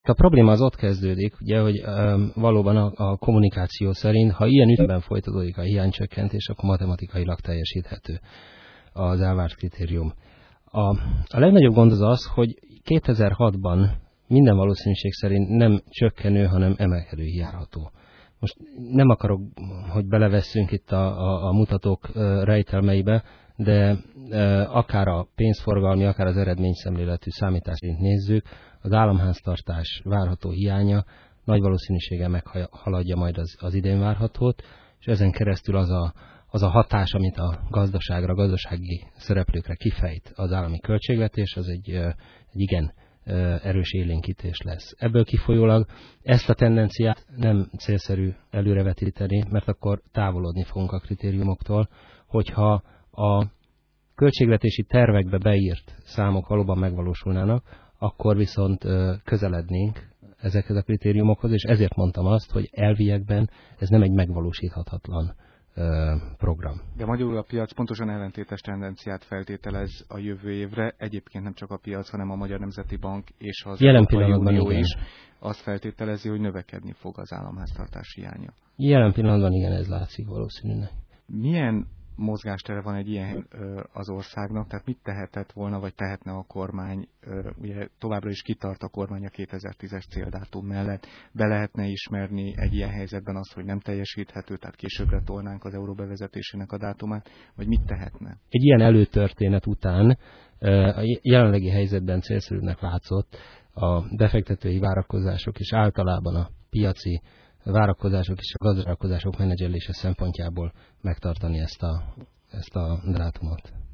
A probléma az ott kezdődik, ugye, hogy valóban a kommunikáció szerint, ha ilyen ütemben folytatódik a hiánycsökkentés, akkor matematikailag teljesíthető az elvárt kritérium. A legnagyobb gond az, hogy 2006-ban minden valószínűség szerint nem csökkenő, hanem emelkedő járható. Most nem akarok, hogy belevesszünk itt a mutatók rejtelmeibe, de akár a pénzforgalmi, akár az eredményszemléletű számítás szerint nézzük, az államháztartás várható hiánya nagy valószínűséggel meghaladja majd az idén várhatót, és ezen keresztül az a hatás, amit a gazdaságra, gazdasági szereplőkre kifejt az állami költségvetés, az egy igen erős élénkítés lesz. Ebből kifolyólag ezt a tendenciát nem célszerű előrevetíteni, mert akkor távolodni fogunk a kritériumoktól, hogyha a költségvetési tervekbe beírt számok valóban megvalósulnának, akkor viszont közelednénk ezekhez a kritériumokhoz, és ezért mondtam azt, hogy elviekben ez nem egy megvalósíthatatlan program. De magyarul a piac pontosan ellentétes tendenciát feltételez a jövő évre, egyébként nem csak a piac, hanem a Magyar Nemzeti Bank és az Európai Unió is azt feltételezi, hogy növekedni fog az államháztartás hiánya. Jelen pillanatban igen, ez látszik valószínűleg. Milyen mozgástere van egy ilyen az országnak, tehát mit tehetett volna, vagy tehetne a kormány, ugye továbbra is kitart a kormány a 2010-es céldátum mellett, be lehetne ismerni egy ilyen helyzetben azt, hogy nem teljesíthető, tehát későbbre tolnánk az euró bevezetésének a dátumát, vagy mit tehetne? Egy ilyen előtörténet után a jelenlegi helyzetben célszerűnek látszott a befektetői várakozások és általában a piaci várakozások és a gazdaságok menedzselése szempontjából megtartani ezt a dátumot.